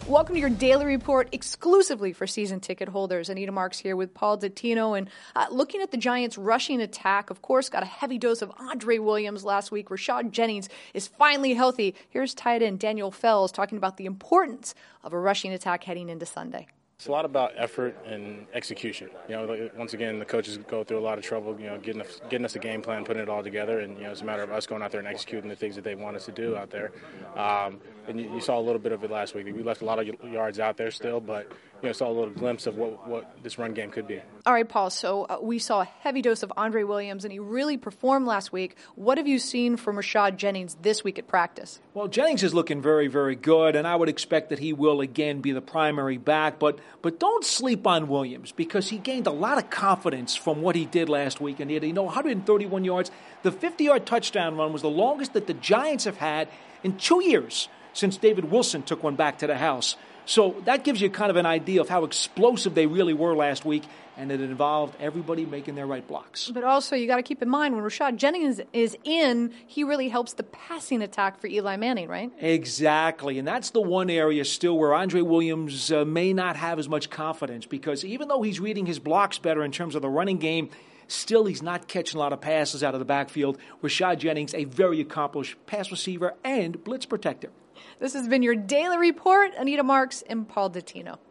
Welcome to your daily report exclusively for season ticket holders. Anita Marks here with Paul Dottino. And looking at the Giants' rushing attack, of course, got a heavy dose of Andre Williams last week. Rashad Jennings is finally healthy. Here's tight end Daniel Fells talking about the importance of a rushing attack heading into Sunday. It's a lot about effort and execution. Once again, the coaches go through a lot of trouble, getting us a game plan, putting it all together, and it's a matter of us going out there and executing the things that they want us to do out there. And you saw a little bit of it last week. We left a lot of yards out there still, but saw a little glimpse of what this run game could be. All right, Paul. So we saw a heavy dose of Andre Williams, and he really performed last week. What have you seen from Rashad Jennings this week at practice? Well, Jennings is looking very, very good, and I would expect that he will again be the primary back. But don't sleep on Williams, because he gained a lot of confidence from what he did last week. And he had 131 yards. The 50-yard touchdown run was the longest that the Giants have had in 2 years since David Wilson took one back to the house. So that gives you kind of an idea of how explosive they really were last week, and it involved everybody making their right blocks. But also, you got to keep in mind, when Rashad Jennings is in, he really helps the passing attack for Eli Manning, right? Exactly, and that's the one area still where Andre Williams may not have as much confidence, because even though he's reading his blocks better in terms of the running game, still he's not catching a lot of passes out of the backfield. Rashad Jennings, a very accomplished pass receiver and blitz protector. This has been your daily report. Anita Marks and Paul Dottino.